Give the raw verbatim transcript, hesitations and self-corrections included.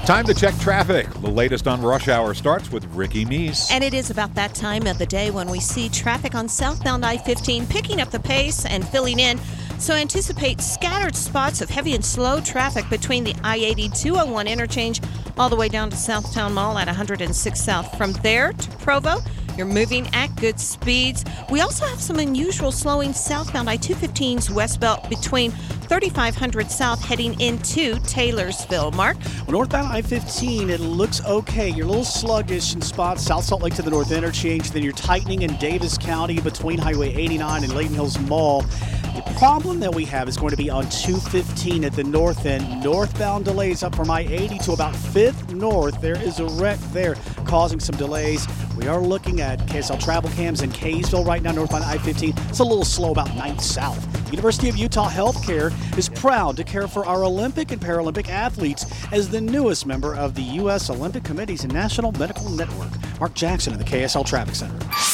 Time to check traffic. The latest on Rush Hour starts with Ricky Meese. And it is about that time of the day when we see traffic on southbound I fifteen picking up the pace and filling in. So anticipate scattered spots of heavy and slow traffic between the I eighty two oh one interchange all the way down to Southtown Mall at one hundred six South. From there to Provo, you're moving at good speeds. We also have some unusual slowing southbound I two fifteen's westbound between thirty-five hundred South heading into Taylorsville. Mark? Well, northbound I fifteen, it looks okay. You're a little sluggish in spots, South Salt Lake to the north interchange. Then you're tightening in Davis County between Highway eighty-nine and Layton Hills Mall. The problem that we have is going to be on two fifteen at the north end. Northbound delays up from I eighty to about fifth North. There is a wreck there causing some delays. We are looking at K S L travel cams in Kaysville right now, northbound I fifteen. It's a little slow about ninth South. University of Utah Healthcare is proud to care for our Olympic and Paralympic athletes as the newest member of the U S Olympic Committee's National Medical Network. Mark Jackson in the K S L Traffic Center.